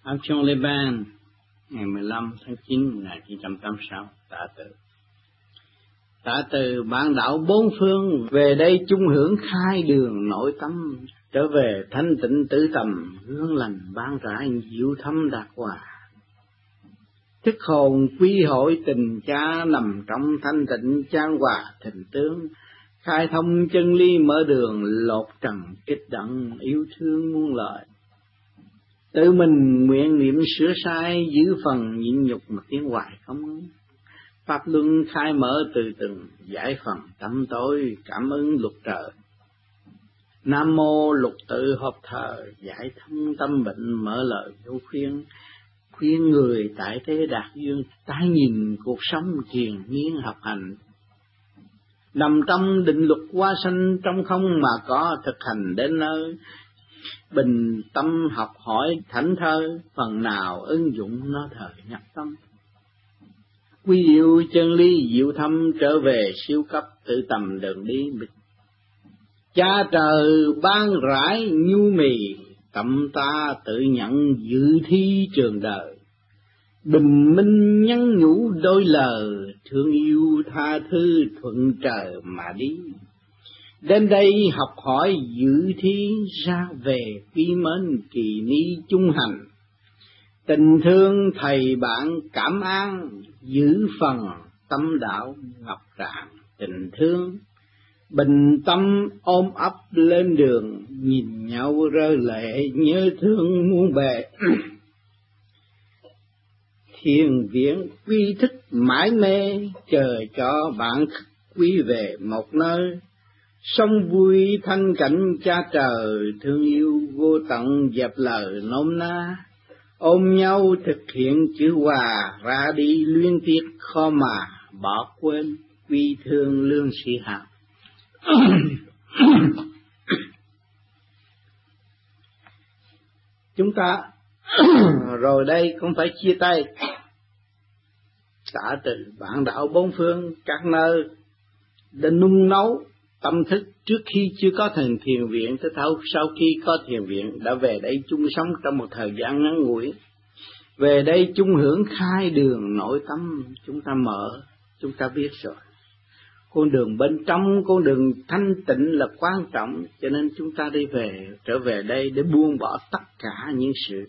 Aix-en-les-Bains, ngày 15 tháng 9 1986, tạ từ bản đảo bốn phương về đây chung hưởng khai đường nội tâm, trở về thanh tịnh tự tầm, hương lành ban rãi diệu thâm đạt hòa. Thức hồn quy hội tình cha nằm trong thanh tịnh chan hòa thịnh tướng, khai thông chân lý mở đường lột trần kích động yêu thương muôn lời. Tự mình nguyện niệm sửa sai, giữ phần nhịn nhục mà tiến hoài không ngớt. Pháp luân khai mở từ từng, giải phần tâm tối, cảm ứng luật trời. Nam mô lục tự hợp thờ, giải thông tâm bệnh mở lời vô khuyên. Khuyên người tại thế đạt duyên, tái nhìn cuộc sống thiền miên học hành. Nằm trong định luật hóa sanh, trong không mà có thực hành đến nơi. Bình tâm học hỏi thảnh thơi, phần nào ứng dụng nó thời nhập tâm. Quy yêu chân lý diệu thâm, trở về siêu cấp tự tầm đường đi. Cha trời ban rãi nhu mì, tâm ta tự nhận dự thi trường đời. Bình minh nhắn nhủ đôi lời, thương yêu tha thứ thuận trời mà đi. Đến đây học hỏi dự thi, ra về quy mến kỳ ni chung hành. Tình thương thầy bạn cảm an, giữ phần tâm đạo ngọc rạng tình thương. Bình tâm ôm ấp lên đường, nhìn nhau rơi lệ nhớ thương muôn bề. Thiền viện quy thức mãi mê, chờ cho bạn quy về một nơi. Sống vui thanh cảnh cha trời, thương yêu vô tận dẹp lời nôm na. Ôm nhau thực hiện chữ hòa, ra đi luyến tiếc khó mà bỏ quên, quy thương lương sĩ hào. Chúng ta rồi đây cũng phải chia tay. Tạ từ bản đảo bốn phương, các nơi đã nung nấu tâm thức trước khi chưa có thành thiền viện, tới sau khi có thiền viện đã về đây chung sống trong một thời gian ngắn ngủi. Về đây chung hưởng khai đường nội tâm, chúng ta mở, chúng ta biết rồi. Con đường bên trong, con đường thanh tịnh là quan trọng, cho nên chúng ta đi trở về đây để buông bỏ tất cả những sự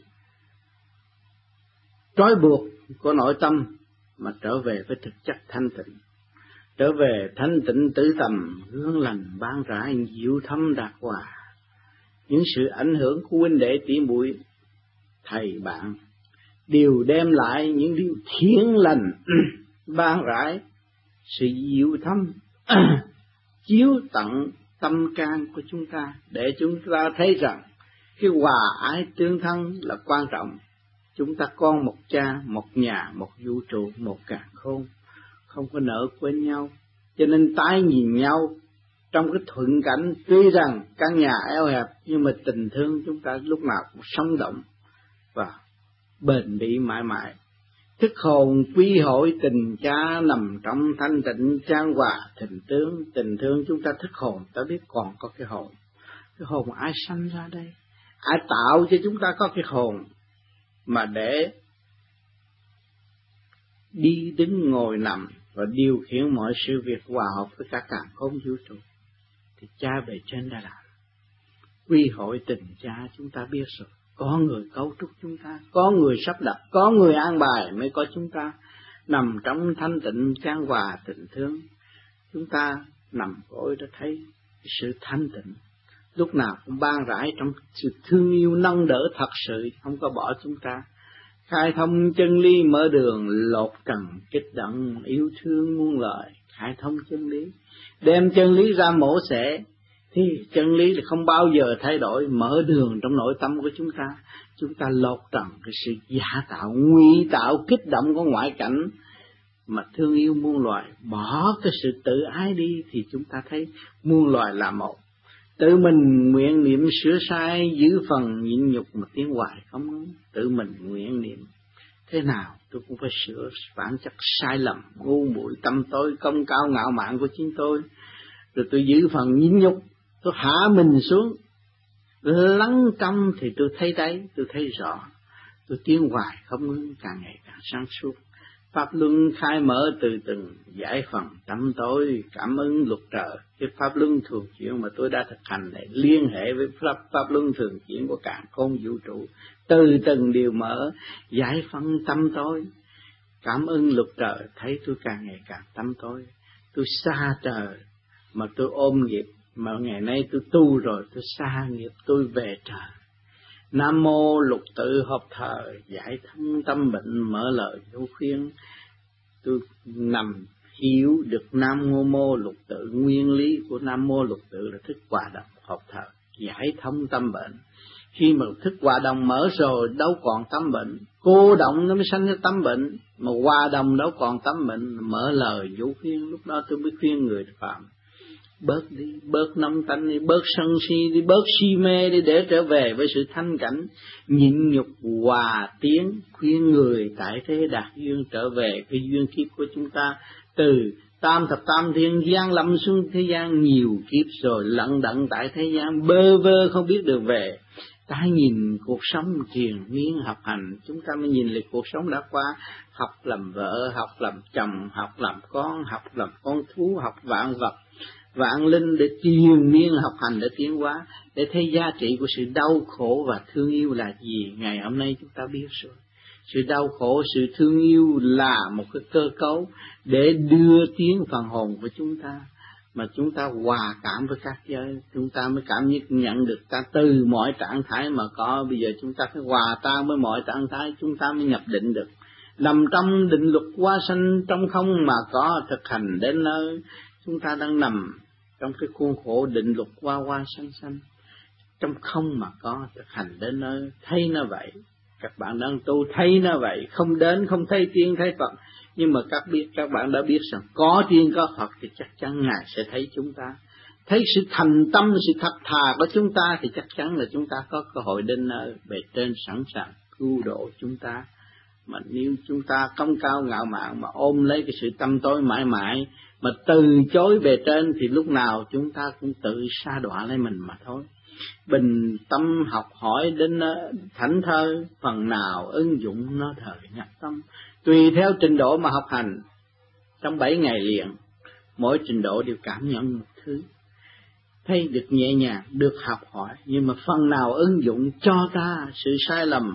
trói buộc của nội tâm, mà trở về với thực chất thanh tịnh. Trở về thanh tịnh tự tầm, hương lành ban rãi diệu thâm đạt hòa. Những sự ảnh hưởng của huynh đệ tỷ muội, thầy bạn đều đem lại những điều thiện lành ban rãi sự diệu thâm chiếu tận tâm can của chúng ta, để chúng ta thấy rằng cái hòa ái tương thân là quan trọng. Chúng ta con một cha, một nhà, một vũ trụ, một càn khôn, không có nỡ quên nhau. Cho nên tái nhìn nhau trong cái thuận cảnh, tuy rằng căn nhà eo hẹp nhưng mà tình thương chúng ta lúc nào cũng sống động và bền bỉ mãi mãi. Thức hồn quy hội tình cha nằm trong thanh tịnh chan hòa thịnh tướng. Tình thương chúng ta thức hồn, ta biết còn có cái hồn. Cái hồn ai sanh ra đây? Ai tạo cho chúng ta có cái hồn mà để đi đứng ngồi nằm và điều khiển mọi sự việc hòa hợp với cả càn khôn vũ trụ? Thì cha về trên đã làm. Quy hội tình cha chúng ta biết rồi. Có người cấu trúc chúng ta, có người sắp đặt, có người an bài mới có chúng ta. Nằm trong thanh tịnh chan hòa tình thương, chúng ta nằm gối đã thấy sự thanh tịnh. Lúc nào cũng ban rãi trong sự thương yêu nâng đỡ thật sự, không có bỏ chúng ta. Khai thông chân lý mở đường, lột trần kích động yêu thương muôn lời. Khai thông chân lý, đem chân lý ra mổ xẻ, thì chân lý là không bao giờ thay đổi. Mở đường trong nội tâm của chúng ta lột trần cái sự giả tạo, ngụy tạo, kích động của ngoại cảnh, mà thương yêu muôn loài. Bỏ cái sự tự ái đi thì chúng ta thấy muôn loài là một. Tự mình nguyện niệm sửa sai, giữ phần nhịn nhục mà tiến hoài không ngớt. Tự mình nguyện niệm thế nào tôi cũng phải sửa bản chất sai lầm, ngu muội, tâm tối, công cao ngạo mạn của chính tôi. Rồi tôi giữ phần nhịn nhục, tôi hạ mình xuống, lắng trong thì tôi thấy đấy, tôi thấy rõ. tôi tiến hoài không ngừng, càng ngày càng sáng suốt. Pháp luân khai mở từ từng, giải phần tâm tối, cảm ứng luật trời. Cái pháp luân thường chuyển mà tôi đã thực hành để liên hệ với pháp luân thường chuyển của càn khôn vũ trụ, từ từng điều mở, giải phân tâm tối, cảm ứng luật trời. Thấy tôi càng ngày càng tâm tối, tôi xa trời mà tôi ôm nghiệp, mà ngày nay tôi tu rồi, tôi xa nghiệp, tôi về trời. Nam mô lục tự hợp thời, giải thông tâm bệnh, mở lời vô khuyên. Tôi nằm hiểu được Nam mô lục tự, nguyên lý của Nam mô lục tự là thức hòa đồng hợp thời, giải thông tâm bệnh. Khi mà thức hòa đồng mở rồi đâu còn tâm bệnh, cô động nó mới sanh ra tâm bệnh, mà hòa đồng đâu còn tâm bệnh. Mở lời vũ khuyên, lúc đó tôi mới khuyên người phạm bớt đi, bớt nóng tánh đi, bớt sân si đi, bớt si mê đi, để trở về với sự thanh cảnh, nhịn nhục hòa tiến, khuyên người tại thế đạt duyên trở về cái duyên kiếp của chúng ta. Từ tam thập tam thiên giáng lâm xuống thế gian nhiều kiếp rồi, lận đận tại thế gian bơ vơ không biết được về. Ta nhìn cuộc sống triền miên học hành, chúng ta mới nhìn lại cuộc sống đã qua. Học làm vợ, học làm chồng, học làm con, học làm con thú, học vạn vật vạn linh, để triền miên học hành, để tiến hóa, để thấy giá trị của sự đau khổ và thương yêu là gì. Ngày hôm nay chúng ta biết rồi, sự đau khổ, sự thương yêu là một cái cơ cấu để đưa tiến phần hồn của chúng ta. Mà chúng ta hòa cảm với các giới, chúng ta mới cảm nhận được ta từ mọi trạng thái mà có. Bây giờ chúng ta phải hòa tan với mọi trạng thái, chúng ta mới nhập định được. Nằm trong định luật hóa sanh, trong không mà có, thực hành đến nơi. Chúng ta đang nằm trong cái khuôn khổ định luật hoa sanh, trong không mà có, thực hành đến nơi. Thấy nó vậy, các bạn đang tu thấy nó vậy, không đến không thấy tiên thấy Phật. Nhưng mà các bạn đã biết rằng có tiên có Phật thì chắc chắn Ngài sẽ thấy chúng ta. Thấy sự thành tâm, sự thật thà của chúng ta thì chắc chắn là chúng ta có cơ hội đến nơi bề trên sẵn sàng cứu độ chúng ta. Mà nếu chúng ta cống cao ngạo mạn mà ôm lấy cái sự tâm tối mãi mãi, mà từ chối bề trên, thì lúc nào chúng ta cũng tự sa đọa lấy mình mà thôi. Bình tâm học hỏi đến thảnh thơi, phần nào ứng dụng nó thời nhập tâm. Tùy theo trình độ mà học hành, trong 7 ngày liền, mỗi trình độ đều cảm nhận một thứ. Thấy được nhẹ nhàng, được học hỏi, nhưng mà phần nào ứng dụng cho ta sự sai lầm,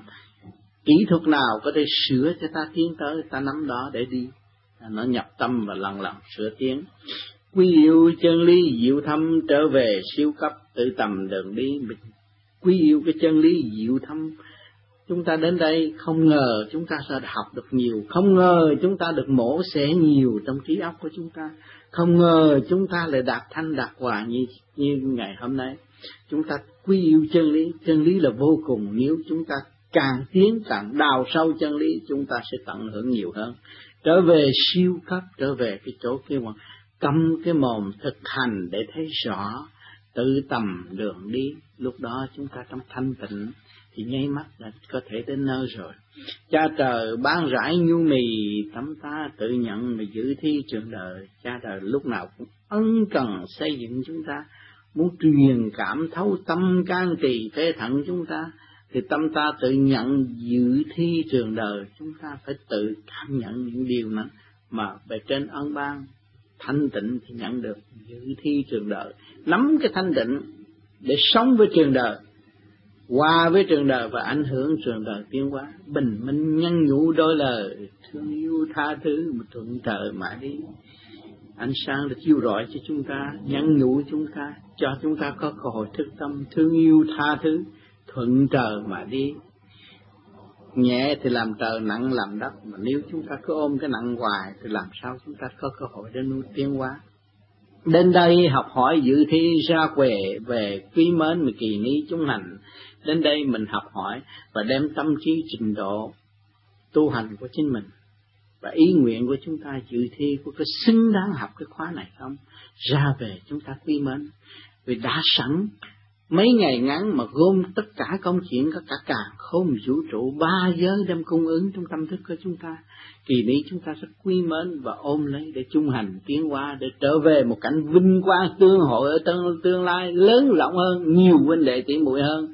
kỹ thuật nào có thể sửa cho ta tiến tới, ta nắm đó để đi. Nó nhập tâm và lần lần sửa tiến. Quý yêu chân lý diệu thâm, trở về siêu cấp tự tầm đường đi. Quý yêu cái chân lý diệu thâm. Chúng ta đến đây không ngờ chúng ta sẽ học được nhiều, không ngờ chúng ta được mổ xẻ nhiều trong trí óc của chúng ta, không ngờ chúng ta lại đạt thanh đạt hòa như ngày hôm nay. Chúng ta quý yêu chân lý là vô cùng. Nếu chúng ta càng tiến càng đào sâu chân lý, chúng ta sẽ tận hưởng nhiều hơn. Trở về siêu cấp, trở về cái chỗ kia mà câm cái mồm thực hành để thấy rõ, tự tầm đường đi. Lúc đó chúng ta trong thanh tịnh thì nháy mắt là có thể đến nơi rồi. Cha trời ban rải nhu mì, tấm ta tự nhận mà giữ thi trường đời. Cha trời lúc nào cũng ân cần xây dựng chúng ta, muốn truyền cảm thấu tâm can trì phế thận chúng ta, thì tâm ta tự nhận dự thi trường đời. Chúng ta phải tự cảm nhận những điều này mà bề trên ân ban. Thanh tịnh thì nhận được dự thi trường đời, nắm cái thanh tịnh để sống với trường đời, hòa với trường đời và ảnh hưởng trường đời tiến hóa. Bình minh nhân nhủ đôi lời, thương yêu tha thứ mà thuận trời mà đi. Ánh sáng đã chiếu rọi cho chúng ta, nhắn nhủ chúng ta, cho chúng ta có cơ hội thức tâm, thương yêu tha thứ, thuận trời mà đi. Nhẹ thì làm trời, nặng làm đất. Mà nếu chúng ta cứ ôm cái nặng hoài thì làm sao chúng ta có cơ hội để nuôi tiến hóa. Đến đây học hỏi dự thi ra về quý mến mà kỳ ní chúng hành. Đến đây mình học hỏi và đem tâm trí trình độ tu hành của chính mình và ý nguyện của chúng ta dự thi của cái xứng đáng học cái khóa này không. Ra về chúng ta quý mến, vì đã sẵn mấy ngày ngắn mà gom tất cả công chuyện có cả càn khôn vũ trụ 3 giới đem cung ứng trong tâm thức của chúng ta. Kỳนี้chúng ta rất quý mến và ôm lấy để chung hành tiến hóa, để trở về một cảnh vinh quang tương hội ở tương lai lớn rộng hơn, nhiều huynh đệ tỷ muội hơn.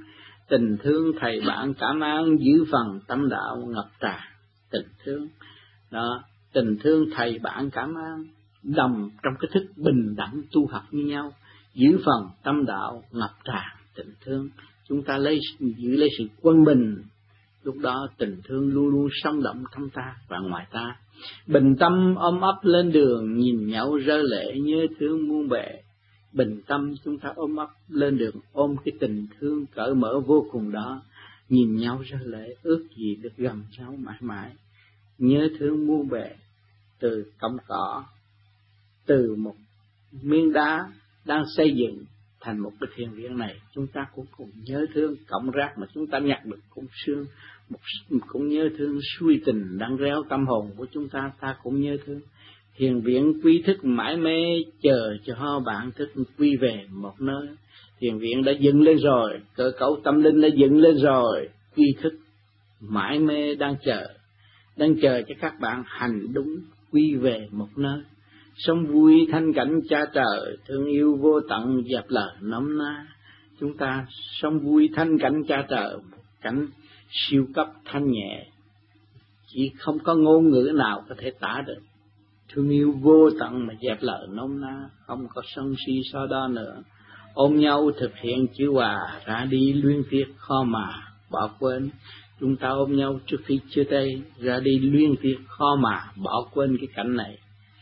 Tình thương thầy bạn cảm ơn giữ phần tâm đạo ngập tràn. Tình thương đó, tình thương thầy bạn cảm ơn, đồng trong cái thức bình đẳng tu học như nhau, giữ phần tâm đạo ngập tràn tình thương. Chúng ta giữ lấy sự quân bình, lúc đó tình thương luôn luôn sống động trong ta và ngoài ta. Bình tâm ôm ấp lên đường, nhìn nhau rơi lệ nhớ thương muôn bề. Bình tâm chúng ta ôm ấp lên đường, ôm cái tình thương cởi mở vô cùng đó, nhìn nhau rơi lệ, ước gì được gần nhau mãi mãi. Nhớ thương muôn bề, từ cọng cỏ, từ một miếng đá đang xây dựng thành một cái thiền viện này, chúng ta cũng cùng nhớ thương. Cọng rác mà chúng ta nhặt được cũng sương, cũng nhớ thương. Suy tình đang réo tâm hồn của chúng ta, ta cũng nhớ thương. Thiền viện quy thức mãi mê, chờ cho bạn thức quy về một nơi. Thiền viện đã dựng lên rồi, cơ cấu tâm linh đã dựng lên rồi, quy thức mãi mê đang chờ cho các bạn hành đúng, quy về một nơi. Sống vui thanh cảnh cha trời, thương yêu vô tận dẹp lời nôm na. Chúng ta sống vui thanh cảnh cha trời, một cảnh siêu cấp thanh nhẹ, chỉ không có ngôn ngữ nào có thể tả được. Thương yêu vô tận mà dẹp lời nôm na, không có sân si so đo nữa. Ôm nhau thực hiện chữ hòa, ra đi luyến tiếc khó mà bỏ quên. Chúng ta ôm nhau trước khi chia tay, ra đi luyến tiếc khó mà bỏ quên cái cảnh này.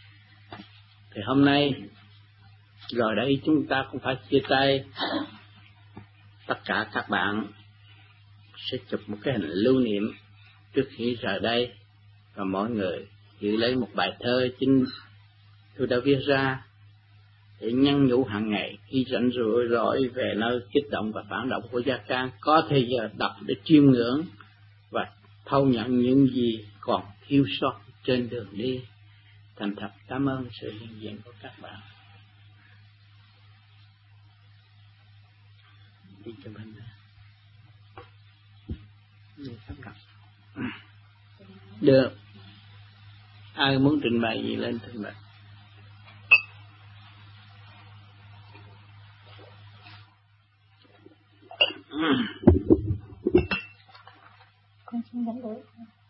Thì hôm nay rồi đây chúng ta cũng phải chia tay. Tất cả các bạn sẽ chụp một cái hình lưu niệm trước khi rời đây, và mọi người giữ lấy một bài thơ chính tôi đã viết ra để nhắn nhủ hàng ngày khi rảnh rỗi về nơi kích động và phản động của gia can, có thời giờ đọc để chiêm ngưỡng và thâu nhận những gì còn thiếu sót trên đường đi. Thành thật cảm ơn sự hiện diện của các bạn. Đi cho mình được. Ai muốn trình bày gì lên trình bày. Con xin đánh đổi.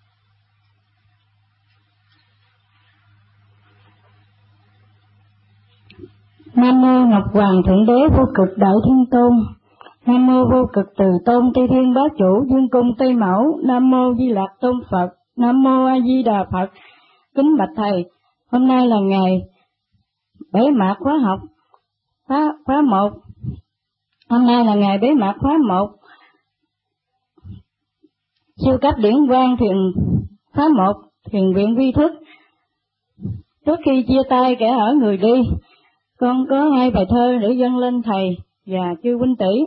Nam mô Ngọc Hoàng Thượng Đế Vô Cực Đại Thiên Tôn. Nam mô Vô Cực Từ Tôn Tây Thiên Bá Chủ Dương Cung Tây Mẫu. Nam mô Di Lặc Tôn Phật. Nam mô A Di Đà Phật. Kính bạch thầy, hôm nay là ngày bế mạc khóa học khóa 1. Hôm nay là ngày bế mạc khóa 1. Siêu cấp điển quang thiền khóa 1, thiền viện vi thức. Trước khi chia tay kẻ ở người đi, con có 2 bài thơ để dâng lên thầy và chư huynh tỷ.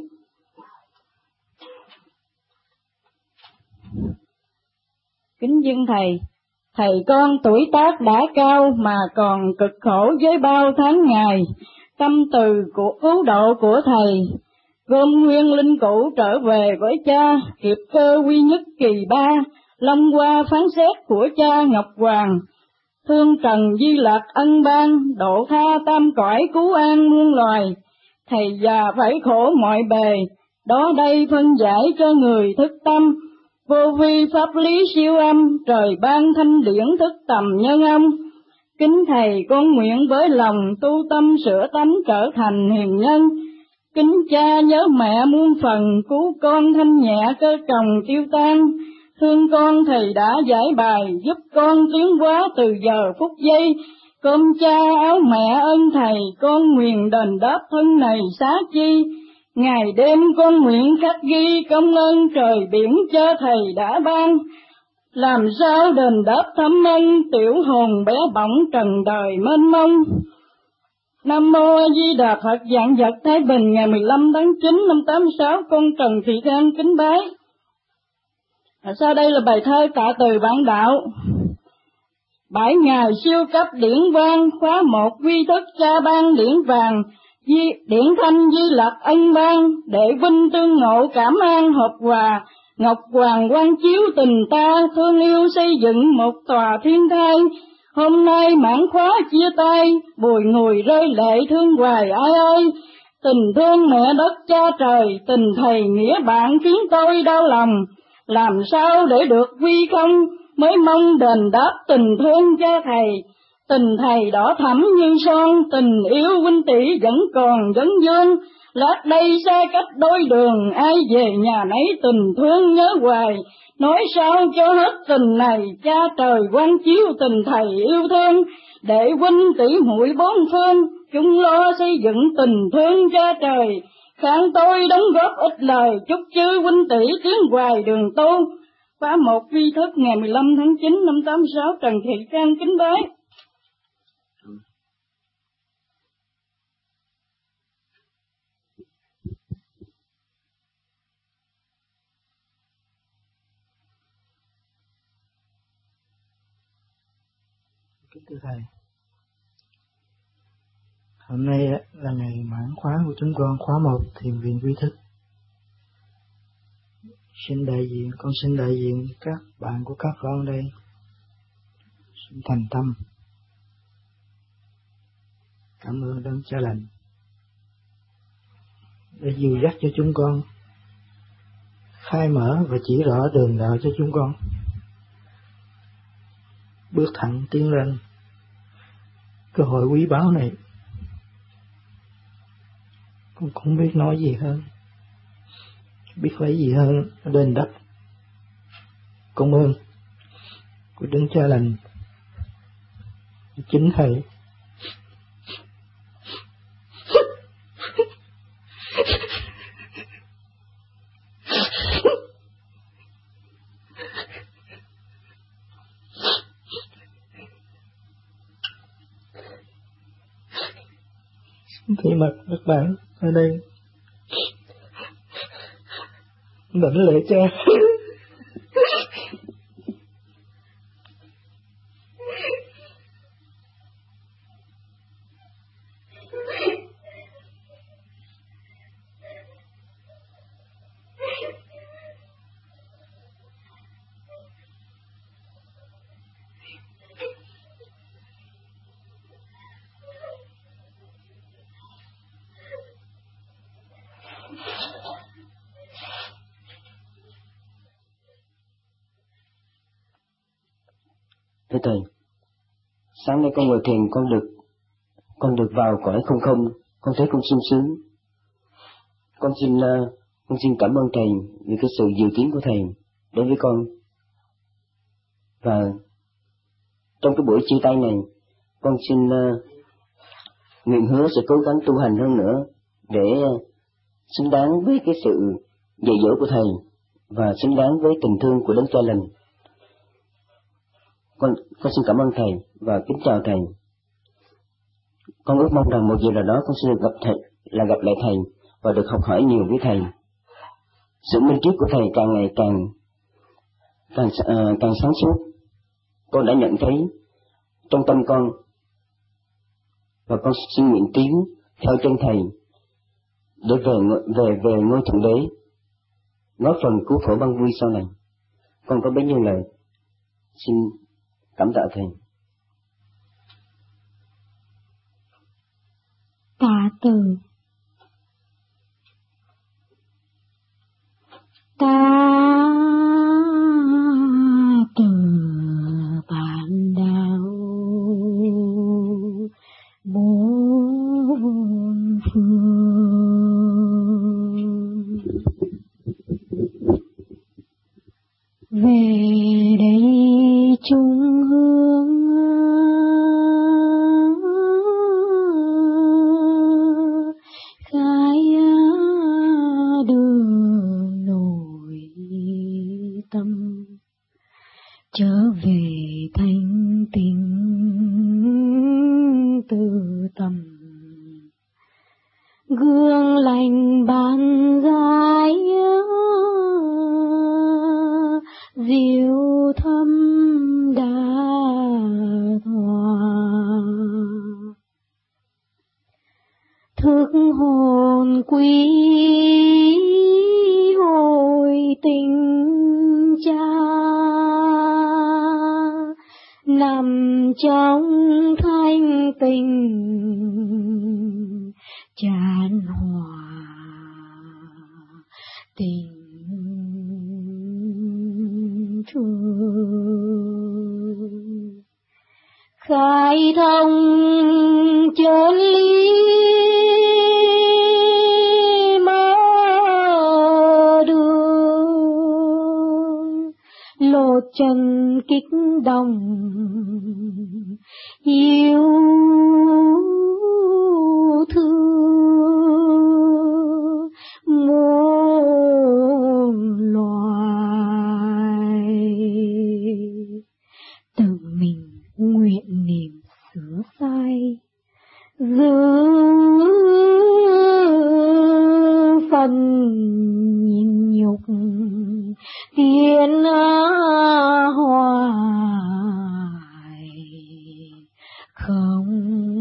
Kính dâng thầy, thầy con tuổi tác đã cao mà còn cực khổ với bao tháng ngày. Tâm từ của cứu độ của thầy, gom nguyên linh cũ trở về với cha, kịp cơ quy nhất kỳ 3, long qua phán xét của cha Ngọc Hoàng. Thương trần di lạc ân ban, độ tha tam cõi cứu an muôn loài. Thầy già phải khổ mọi bề, đó đây phân giải cho người thức tâm. Vô vi pháp lý siêu âm, trời ban thanh điển thức tầm nhân âm. Kính thầy con nguyện với lòng tu tâm sửa tánh trở thành hiền nhân. Kính cha nhớ mẹ muôn phần, cứu con thanh nhẹ cơ còng tiêu tan. Thương con thầy đã giải bài, giúp con tiến hóa từ giờ phút giây. Cơm cha áo mẹ ơn thầy, con nguyện đền đáp thân này xá chi. Ngày đêm con nguyện khắc ghi công ơn trời biển cho thầy đã ban. Làm sao đền đáp thấm ân, tiểu hồn bé bỏng trần đời mênh mông. Nam mô A Di Đà Phật. Vạn vật Thái Bình ngày 15 tháng 9 năm 86, con Trần Thị Khang kính bái. Sau đây là bài thơ tạ từ bản đạo. 7 ngày siêu cấp điển quang, khóa 1 vi thức cha ban điển vàng. Điển thanh di lạc ân ban, để vinh tương ngộ cảm an hợp hòa. Ngọc Hoàng quang chiếu tình ta, thương yêu xây dựng một tòa thiên thai. Hôm nay mãn khóa chia tay, bùi ngùi rơi lệ thương hoài ai ơi. Tình thương mẹ đất cha trời, tình thầy nghĩa bạn khiến tôi đau lòng. Làm sao để được quy công, mới mong đền đáp tình thương cho thầy. Tình thầy đỏ thẫm như son, tình yêu huynh tỷ vẫn còn vấn vương. Lát đây xa cách đôi đường, ai về nhà nấy tình thương nhớ hoài. Nói sao cho hết tình này, cha trời quang chiếu tình thầy yêu thương. Để huynh tỷ muội bốn phương, chúng lo xây dựng tình thương cha trời. Khang tôi đóng góp ít lời, chúc chư huynh tỷ tiến hoài đường tu. Khóa 1 vi thức ngày 15 tháng 9 năm 86, Trần Thị Trang kính bái. Kính thưa thầy, hôm nay là ngày mãn khóa của chúng con, khóa 1 thiền viện vi thức. Con xin đại diện các bạn của các con đây, xin thành tâm cảm ơn Đấng Cha Lành để dìu dắt cho chúng con, khai mở và chỉ rõ đường đạo cho chúng con bước thẳng tiến lên cơ hội quý báu này. Con không biết nói gì hơn, biết lấy gì hơn đền đáp công ơn của Đấng Cha Lành, chính thầy. Thay mặt các bạn ở đây đảnh lễ cha. Thưa thầy, sáng nay con ngồi thiền, con được vào cõi không không, con thấy con sung sướng. Con xin cảm ơn thầy vì cái sự dự kiến của thầy đối với con. Và trong cái buổi chia tay này, con xin nguyện hứa sẽ cố gắng tu hành hơn nữa để xứng đáng với cái sự dạy dỗ của thầy và xứng đáng với tình thương của Đấng Cha Lành. Con xin cảm ơn thầy và kính chào thầy. Con ước mong rằng một giờ nào đó con sẽ được gặp lại thầy và được học hỏi nhiều với thầy. Sự minh triết của thầy càng ngày càng sáng suốt. Con đã nhận thấy trong tâm con, và con xin nguyện tiến theo chân thầy để về ngôi thượng đế, góp phần cứu khổ ban vui sau này. Con có bấy nhiêu lời, xin cảm tạ thầy. Tạ từ. Ta từ bạn đạo bốn phương, về đây chung hướng khai đường nội tâm, trở về thanh tịnh từ tâm, gương lành ban gái diệu thâm đa thoa, thức hồn quý hồi tình cha, nằm trong thanh tình chan hòa tình thương, khai thông chân lý mở đường, lộ chân kích động yêu thương muôn loài. Tự mình nguyện niệm sửa sai, giữ phần nhịn nhục tiến hoài không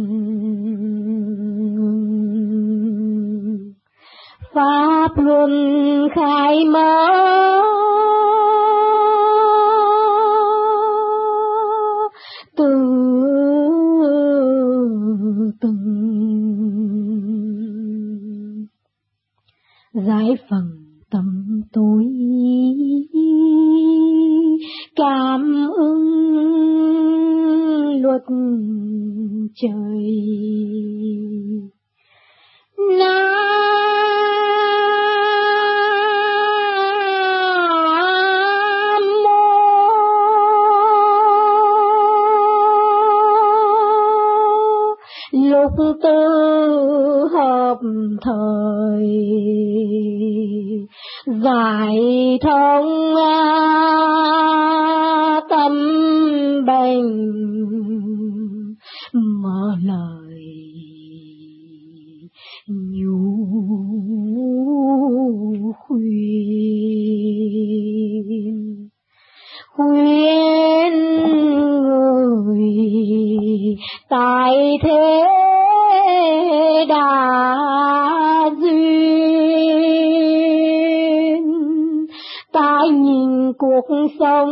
pháp luân khai mở, từ từng giải phần tâm tối, cảm ơn luật trời. Lúc tư hợp thời giải thông tâm bệnh, mở lời nhu khuyên, khuyên người tại thế đã duyên, ta nhìn cuộc sống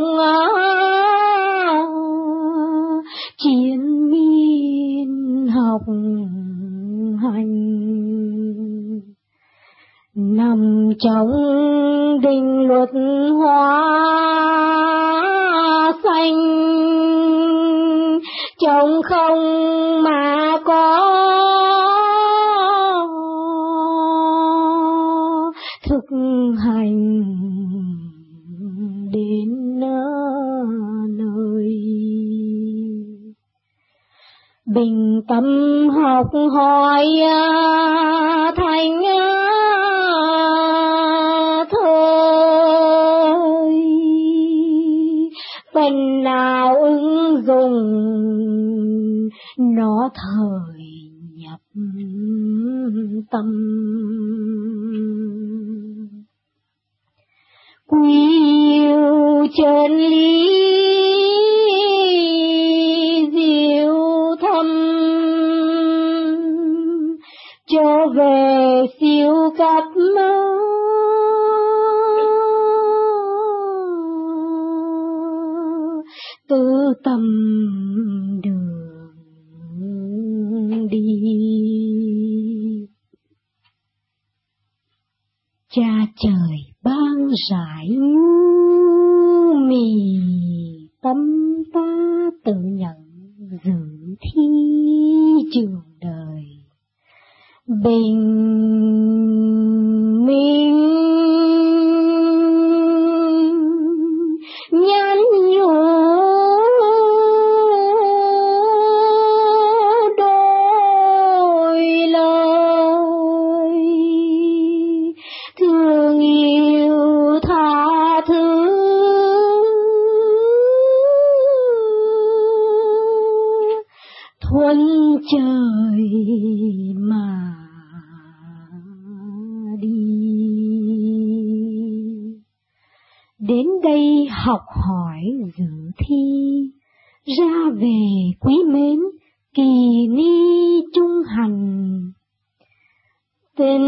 chiến miên học hành, nằm trong định luật hóa xanh, trong không mà có thực hành đến nơi. Bình tâm học hỏi thành thời, phần nào ứng dụng nó thời nhập tâm. Quy yêu chân lý diệu thâm, trở về siêu cấp tư tâm đường đi. Cha trời ban rải mì tâm ta tự nhận dự thi trường đời, bình minh nhắn nhủ đôi lời thương yêu tha thứ, thuận trời mà đi. Đến đây học hỏi dự thi, ra về quý mến kỳ ni trung hành, tình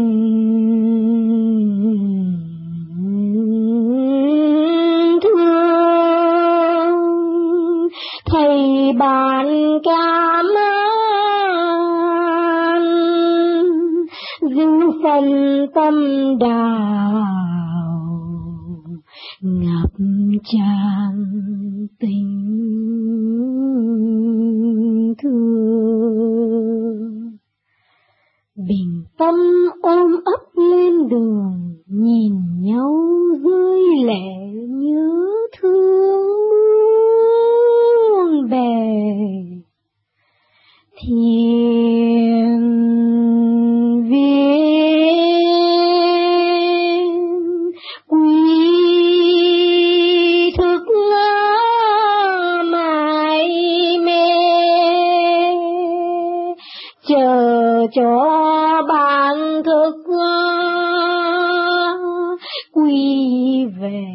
thương thầy bạn cảm ơn phân tâm đào, ngập tràn tình thương. Bình tâm ôm ấp lên đường, nhìn nhau rơi lệ nhớ thương muôn bề. Thiền viên quy thức mãi mê, chờ cho bạn thức quy về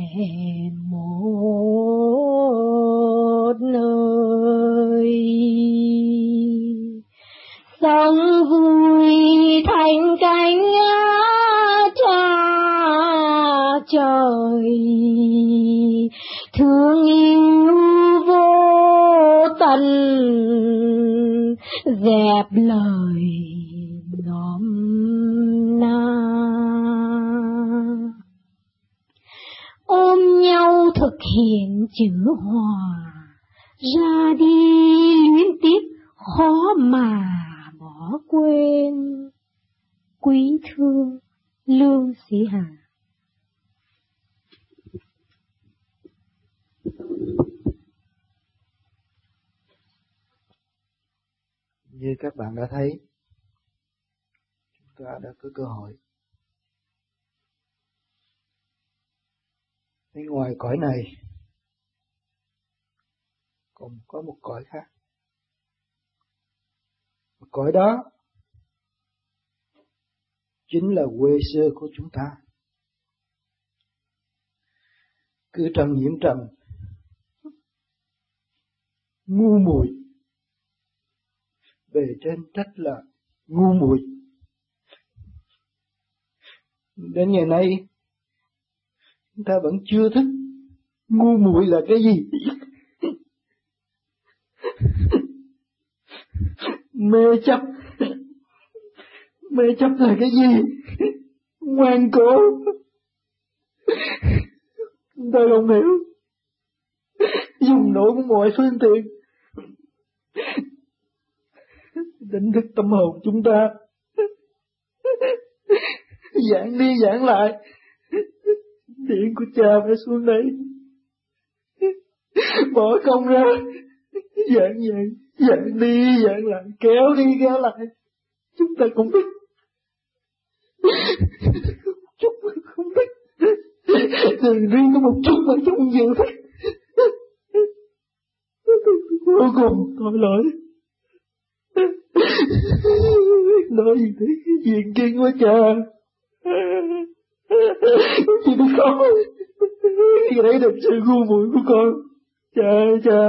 một nơi. Sống vui thành cánh cha trời, thương yêu vô tận, dẹp lời nôm na. Ôm nhau thực hiện chữ hòa, ra đi luyến tiếc khó mà bỏ quên. Quý thương Lương Sĩ Hà. Như các bạn đã thấy, chúng ta đã có cơ hội bên ngoài cõi này còn có một cõi khác. Cõi đó chính là quê xưa của chúng ta. Cư trần nhiễm trần, ngu muội, bề trên trách là ngu muội. Đến ngày nay chúng ta vẫn chưa thức ngu muội là cái gì. Mê chấp là cái gì? Ngoan cố. Chúng ta không hiểu, dùng nổi mọi phương tiện đánh thức tâm hồn chúng ta, giảng đi giảng lại. Điện của cha phải xuống đây, bỏ công ra giảng vậy, giảng đi giảng lại, kéo đi kéo lại. Chúng ta cũng biết, chút không biết, riêng có một chút mà chúng nhiều thích. Cuối cùng tội lỗi. Nói gì thế, diện kiên quá trời. Chị biết không, khi đấy được sự ngu muội của con. Cha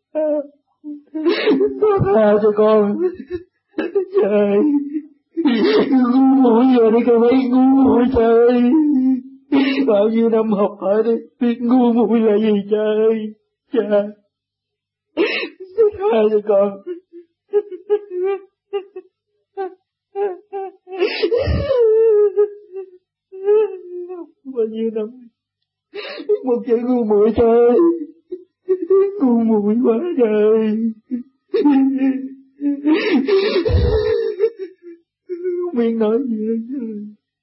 tha cho con. Trời, ngu muội giờ đây con thấy ngu muội trời. Bao nhiêu năm học hỏi đi, biết ngu muội là gì trời. Cha tha cho con. Bao nhiêu năm một chữ ngu muội trời, ngu muội quá trời. Không biết nói gì nữa trời.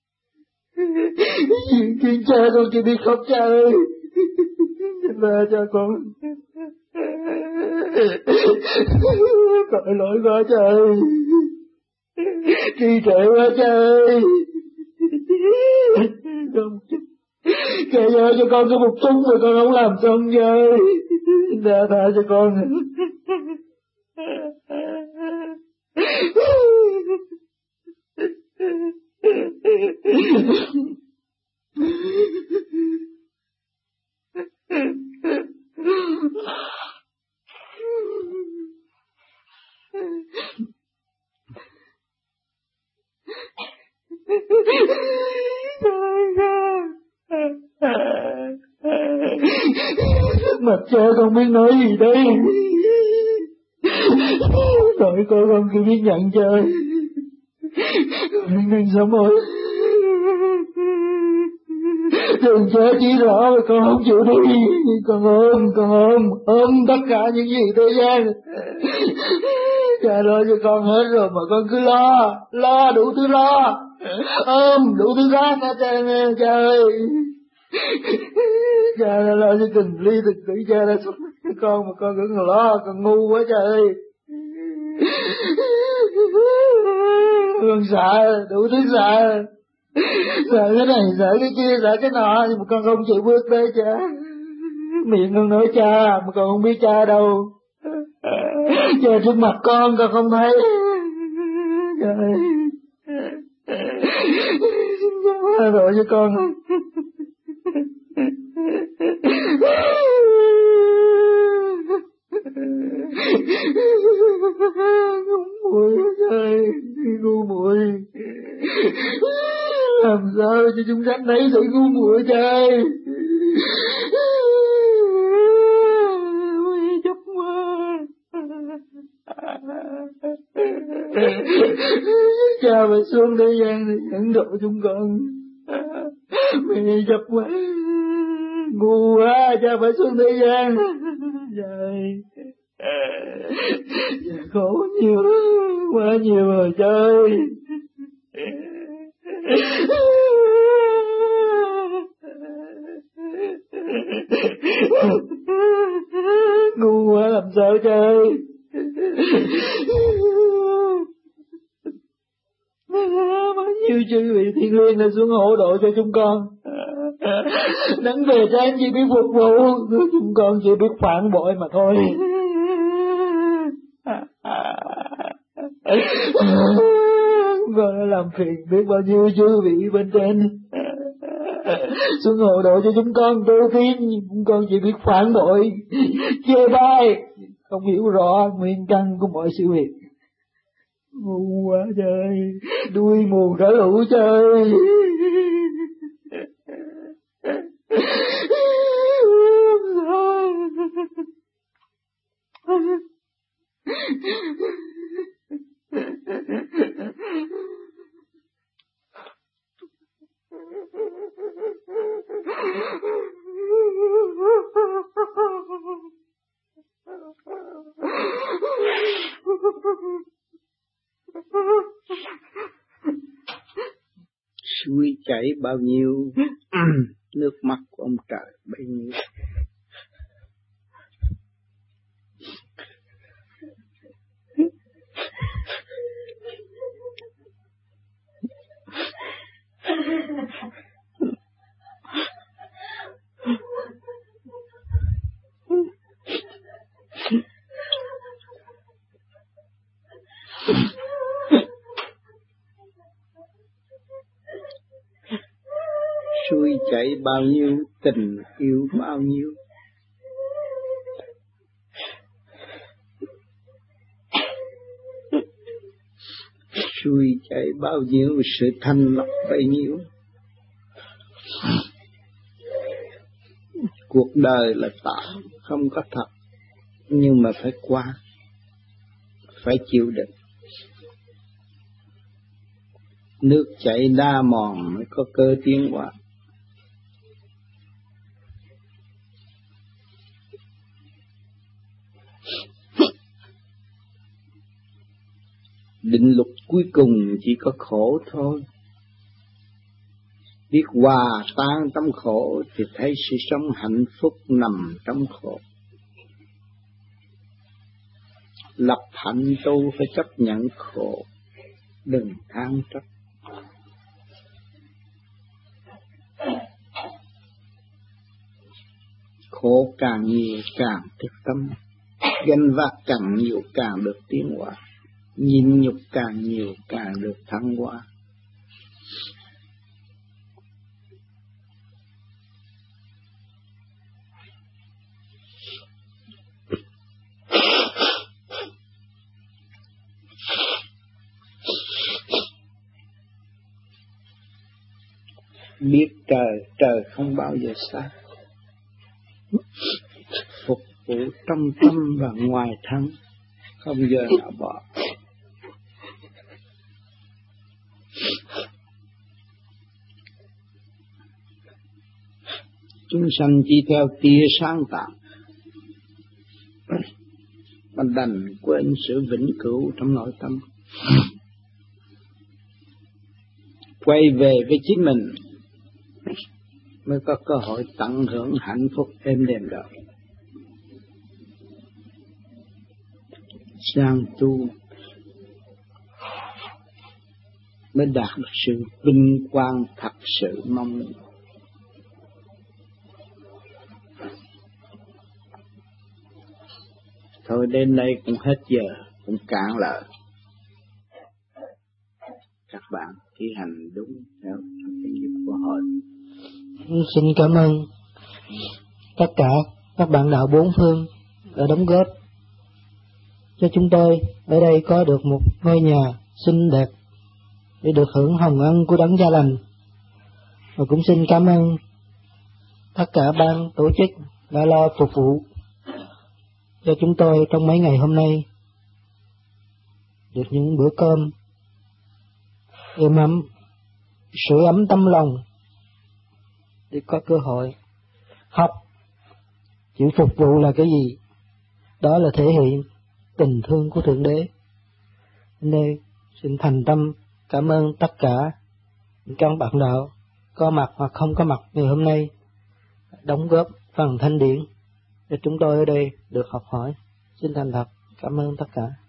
Chuyện cha con chỉ biết khóc cha ơi. Tha cho con. Tội lỗi quá trời. Trì trệ quá trời. Không chút. Kể cho con có một chút mà con không làm xong rồi. Tha cho con. Mặt cha con biết nói gì đây. Tội con chỉ biết nhận chơi. Nên sớm ơi, đừng chết chỉ rõ mà con không chịu đi. Con ôm tất cả những gì thế gian. Cha lo cho con hết rồi mà con cứ lo đủ thứ lo, ôm đủ thứ khác hết trơn cha ơi. Cha đã lo cho từng ly từng tí, cha đã sống cho con mà con vẫn còn lo, con ngu quá cha ơi. Con sợ, đủ thứ sợ cái này, sợ cái kia, sợ cái nọ, nhưng mà con không chịu bước tới cha. Miệng con nói cha mà con không biết cha đâu. Cha trước mặt con không thấy. Trời, xin cha rồi cho con. Muội ơi, ngu muội, làm sao cho chúng sanh thấy sự ngu muội trời. Chấp mơ, cha phải xuống thế gian để dẫn độ chúng con. Mẹ chấp mơ, ngu quá, cha phải xuống thế gian. Trời, khổ nhiều, quá nhiều rồi trời. Ngu quá làm sao trời. Bao nhiêu chư vị thiên liêng đã xuống hộ độ cho chúng con. Nắng về cho anh chỉ biết phục vụ, chúng con chỉ biết phản bội mà thôi. Con đã làm phiền biết bao nhiêu chư vị bên trên xuống hộ độ cho chúng con tu tiến, chúng con chỉ biết phản bội, chê bai, không hiểu rõ nguyên căn của mọi sự việc. Ngu quá trời, đuôi mù cả lũ trời. Suối chảy bao nhiêu, nước mắt của ông trời bấy nhiêu. Suối chảy bao nhiêu, tình yêu bao nhiêu. Suối chảy bao nhiêu, sự thanh lọc bấy nhiêu. Cuộc đời là tạm, không có thật, nhưng mà phải qua, phải chịu đựng. Nước chảy đa mòn mới có cơ tiến hóa. Định luật cuối cùng chỉ có khổ thôi. Biết hòa tan tâm khổ thì thấy sự sống hạnh phúc nằm trong khổ. Lập hạnh tu phải chấp nhận khổ, đừng than trách. Khổ càng nhiều càng thức tâm, gánh vác càng nhiều càng được tiến hóa, nhịn nhục càng nhiều càng được thăng hoa. Biết trời không bao giờ xa, phục vụ trong tâm và ngoài thân, không giờ nào bỏ. chúng sanh chỉ theo tia sáng tạm, mà đành quên sự vĩnh cửu trong nội tâm. Quay về với chính mình mới có cơ hội tận hưởng hạnh phúc êm đềm đời. Sang tu mới đạt được sự vinh quang thật sự mong muốn. Thôi đến đây cũng hết giờ, cũng cạn lời. Các bạn thi hành đúng theo cái nghiệp của họ. Xin cảm ơn tất cả các bạn đạo bốn phương đã đóng góp cho chúng tôi ở đây có được một ngôi nhà xinh đẹp để được hưởng hồng ân của Đấng Cha Lành. Và cũng xin cảm ơn tất cả ban tổ chức đã lo phục vụ cho chúng tôi trong mấy ngày hôm nay, được những bữa cơm êm ấm, sưởi ấm tâm lòng để có cơ hội học. Chữ phục vụ là cái gì? Đó là thể hiện tình thương của Thượng Đế. Nên xin thành tâm cảm ơn tất cả các bạn đạo có mặt hoặc không có mặt ngày hôm nay đóng góp phần thanh điển để chúng tôi ở đây được học hỏi. Xin thành thật cảm ơn tất cả.